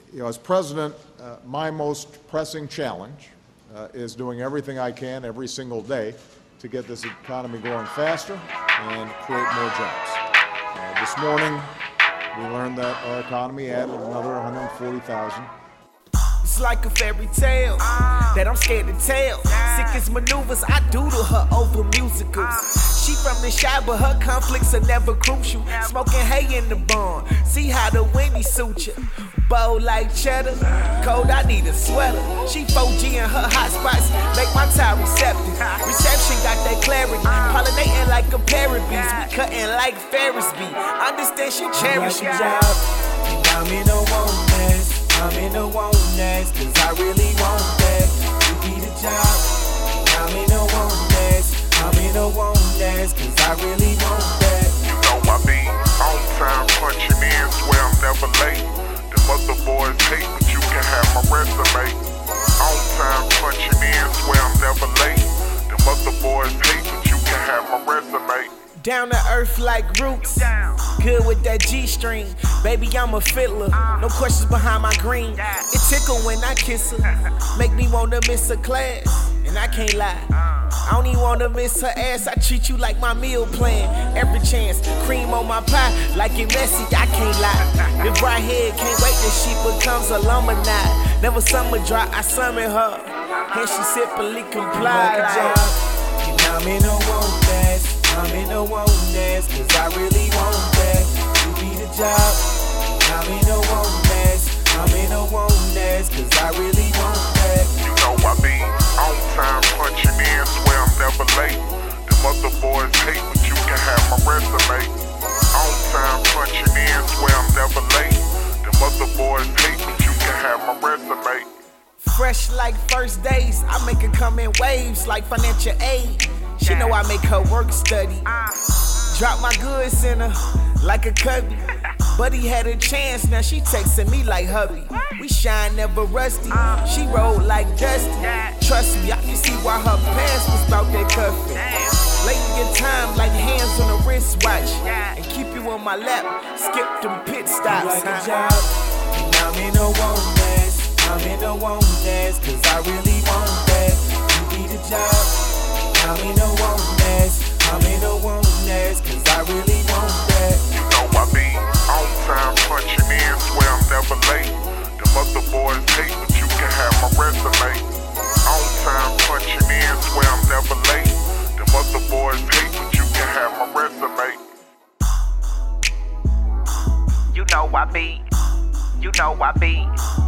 As president, my most pressing challenge is doing everything I can every single day to get this economy going faster and create more jobs. This morning, we learned that our economy added another 140,000. It's like a fairy tale that I'm scared to tell. Sickest maneuvers I do to her over musicals. She from the shy, but her conflicts are never crucial. Smoking hay in the barn, see how the windy suit you. Bold like cheddar, cold I need a sweater. She 4G in her hot spots, make my tie receptive. Reception got that clarity, pollinating like a parrot bees. We cutting like Ferris bee, understand she cherish you. And I'm in a won't-ness, I'm in a won't-ness, cause I really want that. You be the job. And I'm in a won't-ness, I'm in a won't-ness, cause I really want that. You know I be on time, punching in, swear I'm never late. Them other boys hate, but you can have my resume. On time, punching in, swear I'm never late. Them other boys hate, but you can have my resume. Down to earth like roots, good with that G-string. Baby, I'm a fiddler, no questions behind my green. It tickle when I kiss her, make me wanna miss a class. And I can't lie, I don't even wanna miss her ass. I treat you like my meal plan, every chance. Cream on my pie, like it messy, I can't lie. This right here, can't wait till she becomes alumni. Never summer dry, I summon her, and she simply comply. And I'm in a won't-ness, I'm in a won't-ness, cause I really want that. You be the job. I'm in a won't-ness, I'm in a won't-ness, cause I really want that. You know I be on time, punching in, swear I'm never late. Them other boys hate, but you can have my resume. On time, punching in, swear I'm never late. Them other boys hate, but you can have my resume. Fresh like first days, I make her come in waves like financial aid. She know I make her work study. Drop my goods in her like a cubby. Buddy had a chance, now she texting me like hubby. We shine never rusty, she roll like Dusty. Trust me, I can see why her pants was about that cuffing. Late in your time like hands on a wristwatch. And keep you on my lap, skip them pit stops. Like a job, and I'm in a won't-ness, I'm in a won't-ness, cause I really want that. You be the job. I'm in a won't-ness, I'm in a won't-ness, cause I really want that. You know I be on time, punching in, swear I'm never late. Them other boys hate, but you can have my resume. On time, punching in, swear I'm never late. Them other boys hate, but you can have my resume. You know I be